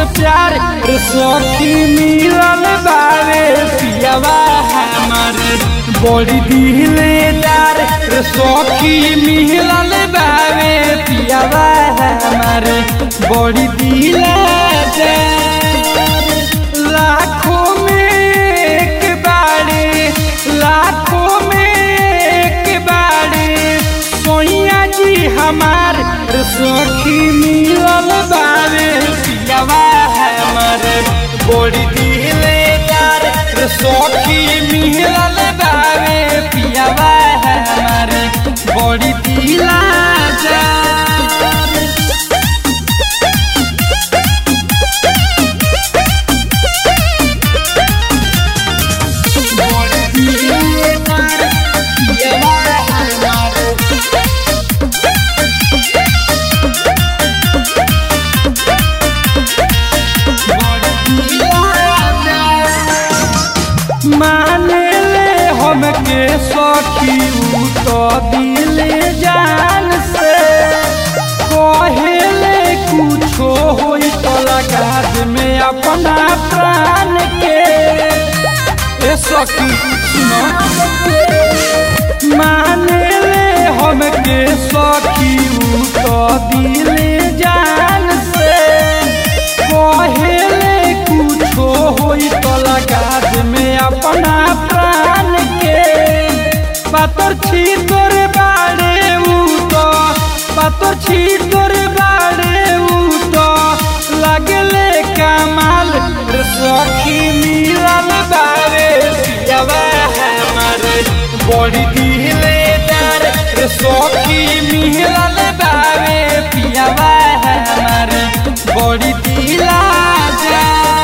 प्यार सखी मिलल बारे पियावा हमर बड़ी दिलदार सखी मिलल बारे पियावा हमर बड़ी दिलदार। लाखों में एक बारे लाखों में एक बारे सोइया जी हमार सखी मिलल बारे पियावा हमर बड़ी दिलदार सखी मिलल बारे पियावा हमर बड़ी दिलदार। माने ले हमके सखी उ तो दिल जान से कहेले कुछो होई तो लगा में अपना प्राण के। ए सखी सुनो माने ले हमके सखी उ तो दिल जान से कहेले कुछो होई तो लगा में अपना प्राण के। पातर छी तोर बाड़े उ तो पातर छी तोर बाड़े उ तो लगले कमाल सखी मिलल बारे पियावा हमर बड़ी दिलदार सखी मिलल बारे पियावा हमर बड़ी दिलदार।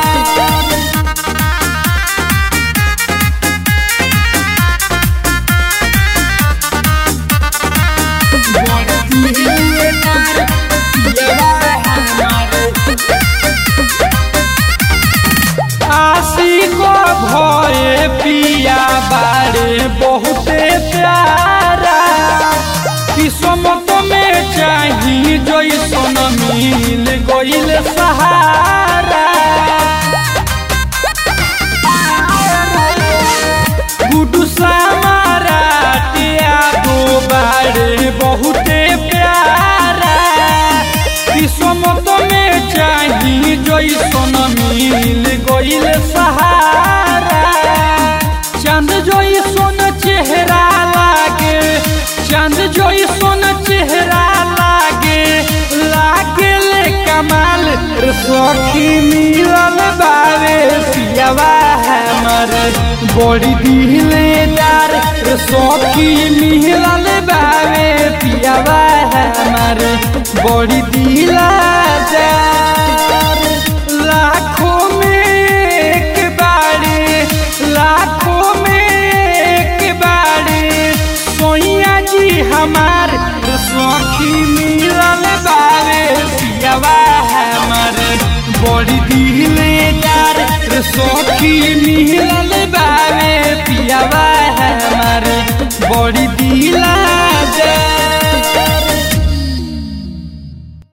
आशिको भये पिया बारे बहुते प्यारा किस्मत में चाही जैसन मिल गइल सहारा। गुडू सामारा टिया दो बारे बहुते प्यारा किस्मत में चाही जैसन मिल गइल सहारा। चांद जैसन चेहरा लागे चांद जैसन चेहरा लागे लागले कमाल सखी मिलल बारे पियावा हमर बड़ी दिलदार सखी मिलल बारे पियावा हमर बड़ी दिलदार। लाखों में एक बारे लाखों में एक बारे सोइया जी हमार सखी मिलल बारे पियावा हमर बड़ी दिलदार सखी मिलल बारे